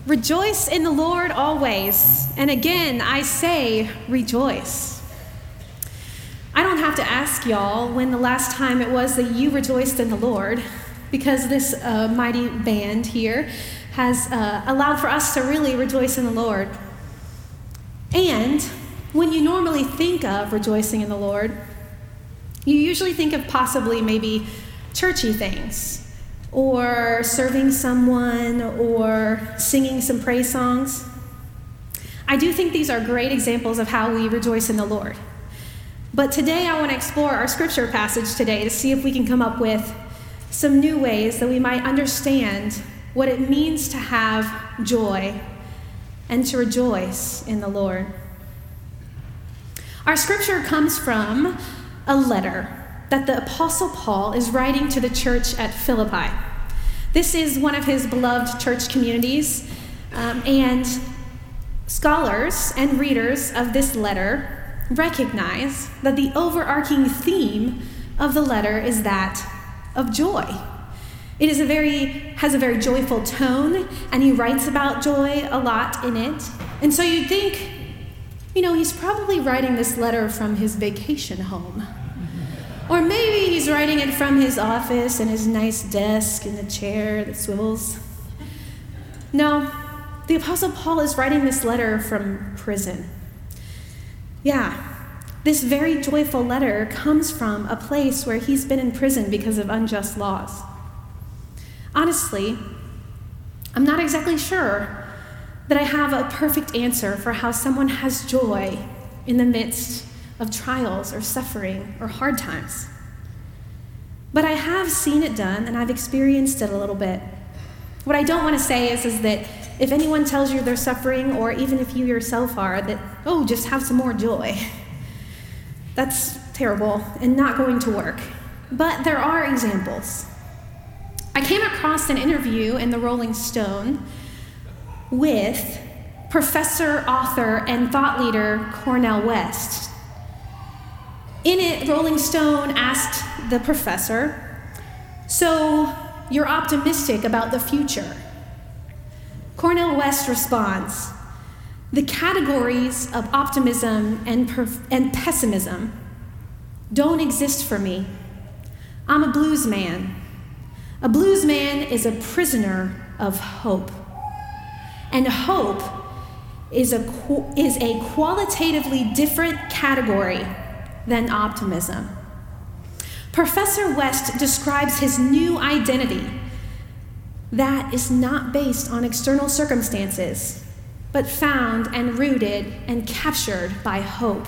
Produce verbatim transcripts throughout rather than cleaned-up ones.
Rejoice in the Lord always. And again, I say rejoice. I don't have to ask y'all when the last time it was that you rejoiced in the Lord, because this uh, mighty band here has uh, allowed for us to really rejoice in the Lord. And when you normally think of rejoicing in the Lord, you usually think of possibly maybe churchy things, or serving someone, or singing some praise songs. I do think these are great examples of how we rejoice in the Lord. But today I want to explore our scripture passage today to see if we can come up with some new ways that we might understand what it means to have joy and to rejoice in the Lord. Our scripture comes from a letter that the Apostle Paul is writing to the church at Philippi. This is one of his beloved church communities, um, and scholars and readers of this letter recognize that the overarching theme of the letter is that of joy. It is a very has a very joyful tone, and he writes about joy a lot in it. And so you'd think, you know, he's probably writing this letter from his vacation home. Or maybe he's writing it from his office and his nice desk and the chair that swivels. No, the Apostle Paul is writing this letter from prison. Yeah, this very joyful letter comes from a place where he's been in prison because of unjust laws. Honestly, I'm not exactly sure that I have a perfect answer for how someone has joy in the midst of trials or suffering or hard times. But I have seen it done, and I've experienced it a little bit. What I don't want to say is, is that if anyone tells you they're suffering, or even if you yourself are, that, oh, just have some more joy. That's terrible and not going to work. But there are examples. I came across an interview in the Rolling Stone with professor, author, and thought leader Cornel West. In it, Rolling Stone asked the professor, "So you're optimistic about the future?" Cornel West responds, "The categories of optimism and, perf- and pessimism don't exist for me. I'm a blues man. A blues man is a prisoner of hope. And hope is a, is a qualitatively different category than optimism." Professor West describes his new identity that is not based on external circumstances, but found and rooted and captured by hope.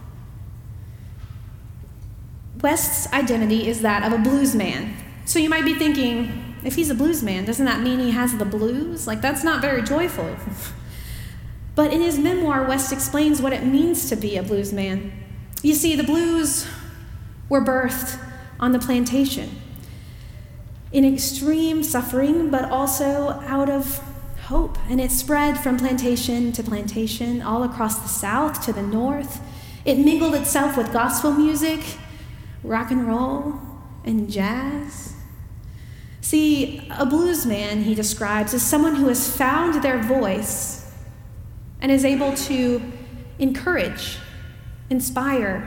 West's identity is that of a blues man. So you might be thinking, if he's a blues man, doesn't that mean he has the blues? Like, that's not very joyful. But in his memoir, West explains what it means to be a blues man. You see, the blues were birthed on the plantation in extreme suffering, but also out of hope. And it spread from plantation to plantation, all across the South to the North. It mingled itself with gospel music, rock and roll, and jazz. See, a blues man, he describes, is someone who has found their voice and is able to encourage, inspire,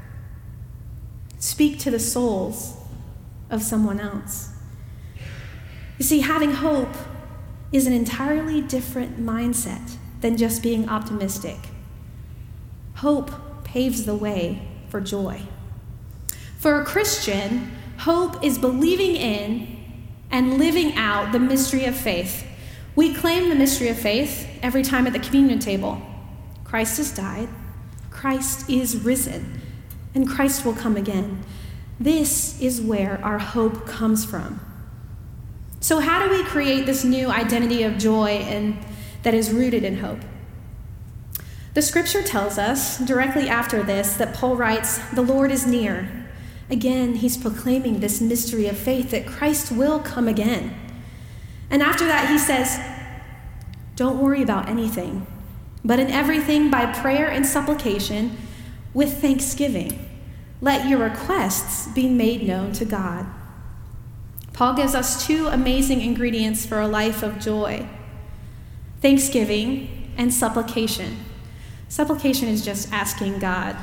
speak to the souls of someone else. You see, having hope is an entirely different mindset than just being optimistic. Hope paves the way for joy. For a Christian, hope is believing in and living out the mystery of faith. We claim the mystery of faith every time at the communion table. Christ has died, Christ is risen, and Christ will come again. This is where our hope comes from. So how do we create this new identity of joy and that is rooted in hope? The scripture tells us directly after this that Paul writes, "The Lord is near." Again, he's proclaiming this mystery of faith that Christ will come again. And after that, he says, "Don't worry about anything, but in everything by prayer and supplication with thanksgiving, let your requests be made known to God." Paul gives us two amazing ingredients for a life of joy: thanksgiving, and supplication. Supplication is just asking God.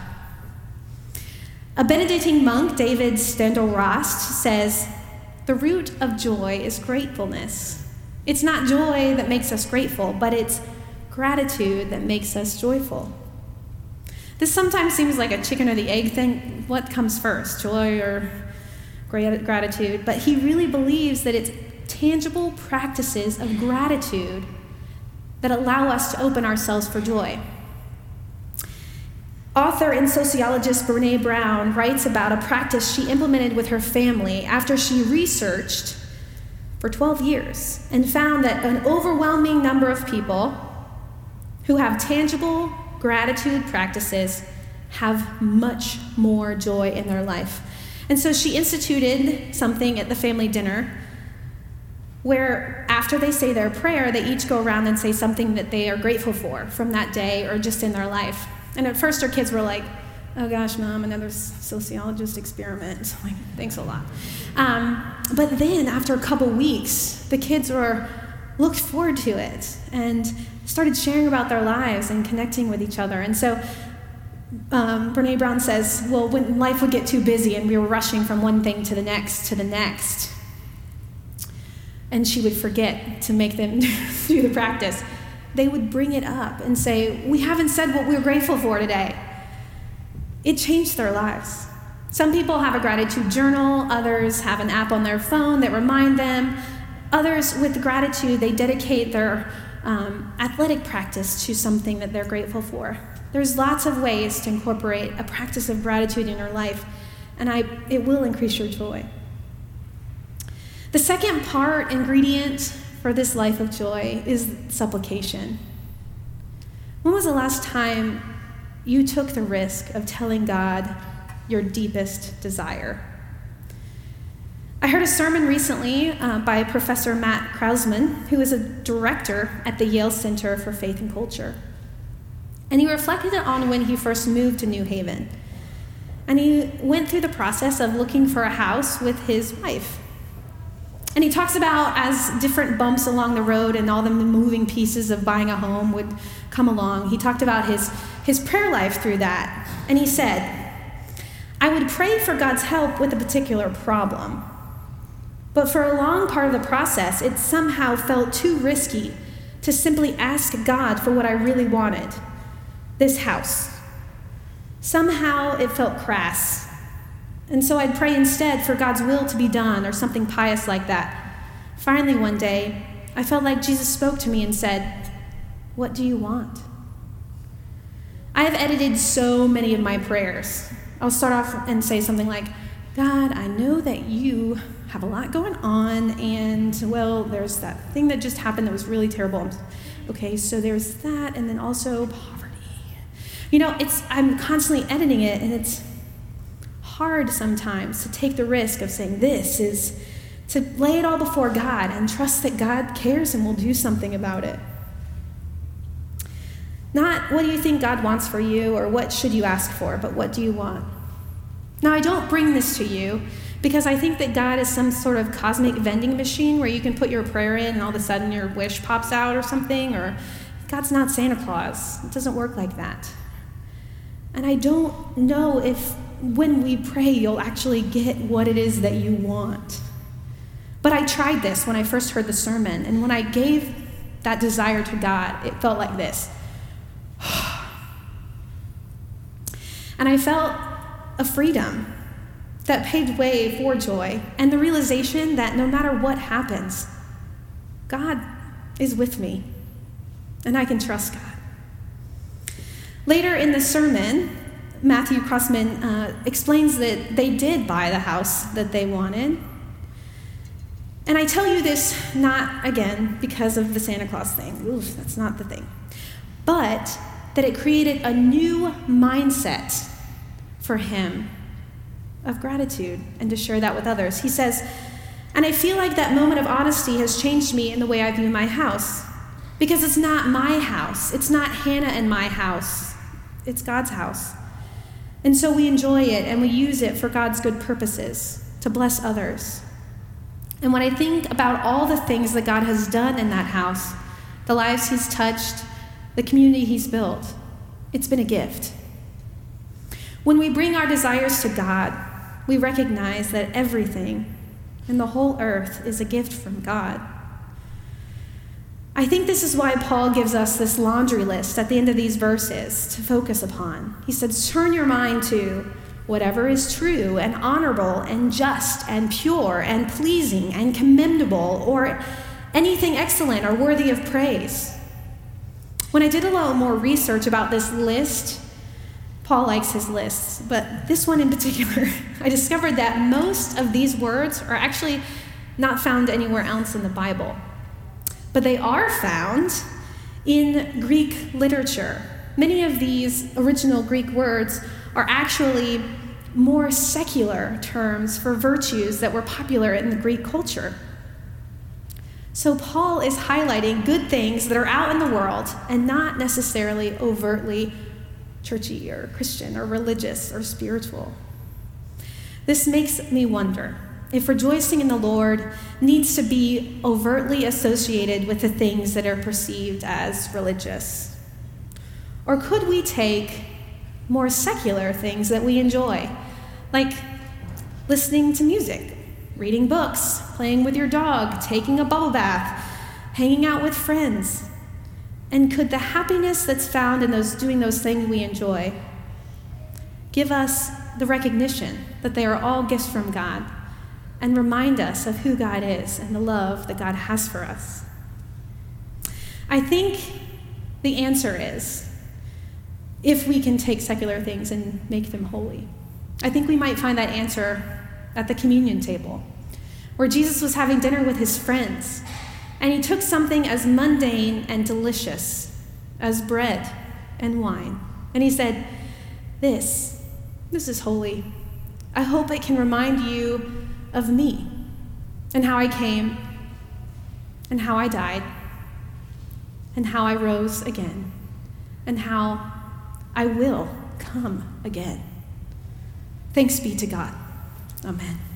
A Benedictine monk, David Steindl-Rast, says, "The root of joy is gratefulness. It's not joy that makes us grateful, but it's gratitude that makes us joyful." This sometimes seems like a chicken or the egg thing. What comes first, joy or gratitude? But he really believes that it's tangible practices of gratitude that allow us to open ourselves for joy. Author and sociologist Brené Brown writes about a practice she implemented with her family after she researched for twelve years and found that an overwhelming number of people who have tangible gratitude practices have much more joy in their life. And so she instituted something at the family dinner where after they say their prayer, they each go around and say something that they are grateful for from that day or just in their life. And at first, our kids were like, "Oh gosh, Mom, another sociologist experiment." Like, thanks a lot. Um, but then, after a couple weeks, the kids were looked forward to it and started sharing about their lives and connecting with each other. And so, um, Brené Brown says, well, when life would get too busy and we were rushing from one thing to the next to the next, and she would forget to make them do the practice, they would bring it up and say, "We haven't said what we're grateful for today." It changed their lives. Some people have a gratitude journal, others have an app on their phone that remind them. Others, with gratitude, they dedicate their um, athletic practice to something that they're grateful for. There's lots of ways to incorporate a practice of gratitude in your life, and I, it will increase your joy. The second part, ingredient, for this life of joy is supplication. When was the last time you took the risk of telling God your deepest desire? I heard a sermon recently uh, by Professor Matt Krausman, who is a director at the Yale Center for Faith and Culture. And he reflected on when he first moved to New Haven. And he went through the process of looking for a house with his wife. And he talks about as different bumps along the road and all the moving pieces of buying a home would come along, he talked about his, his prayer life through that. And he said, "I would pray for God's help with a particular problem. But for a long part of the process, it somehow felt too risky to simply ask God for what I really wanted, this house. Somehow it felt crass. And so I'd pray instead for God's will to be done or something pious like that. Finally, one day, I felt like Jesus spoke to me and said, 'What do you want?' I have edited so many of my prayers. I'll start off and say something like, 'God, I know that you have a lot going on, and, well, there's that thing that just happened that was really terrible. Okay, so there's that, and then also poverty.' You know, it's I'm constantly editing it, and it's hard sometimes to take the risk of saying this is to lay it all before God and trust that God cares and will do something about it. Not what do you think God wants for you or what should you ask for, but what do you want? Now, I don't bring this to you because I think that God is some sort of cosmic vending machine where you can put your prayer in and all of a sudden your wish pops out or something, or God's not Santa Claus. It doesn't work like that. And I don't know if when we pray, you'll actually get what it is that you want. But I tried this when I first heard the sermon, and when I gave that desire to God, it felt like this. And I felt a freedom that paved way for joy, and the realization that no matter what happens, God is with me, and I can trust God. Later in the sermon, Matthew Crossman uh, explains that they did buy the house that they wanted. And I tell you this not, again, because of the Santa Claus thing. Oof, that's not the thing. But that it created a new mindset for him of gratitude and to share that with others. He says, "And I feel like that moment of honesty has changed me in the way I view my house. Because it's not my house. It's not Hannah and my house. It's God's house. And so we enjoy it and we use it for God's good purposes, to bless others. And when I think about all the things that God has done in that house, the lives he's touched, the community he's built. It's been a gift. When we bring our desires to God, we recognize that everything in the whole earth is a gift from God. I think this is why Paul gives us this laundry list at the end of these verses to focus upon. He says, turn your mind to whatever is true and honorable and just and pure and pleasing and commendable, or anything excellent or worthy of praise. When I did a little more research about this list, Paul likes his lists, but this one in particular, I discovered that most of these words are actually not found anywhere else in the Bible. But they are found in Greek literature. Many of these original Greek words are actually more secular terms for virtues that were popular in the Greek culture. So Paul is highlighting good things that are out in the world and not necessarily overtly churchy or Christian or religious or spiritual. This makes me wonder if rejoicing in the Lord needs to be overtly associated with the things that are perceived as religious. Or could we take more secular things that we enjoy, like listening to music, reading books, playing with your dog, taking a bubble bath, hanging out with friends? And could the happiness that's found in those doing those things we enjoy give us the recognition that they are all gifts from God, and remind us of who God is and the love that God has for us? I think the answer is, if we can take secular things and make them holy. I think we might find that answer at the communion table, where Jesus was having dinner with his friends, and he took something as mundane and delicious as bread and wine, and he said, this, this is holy. I hope it can remind you of me, and how I came, and how I died, and how I rose again, and how I will come again. Thanks be to God. Amen.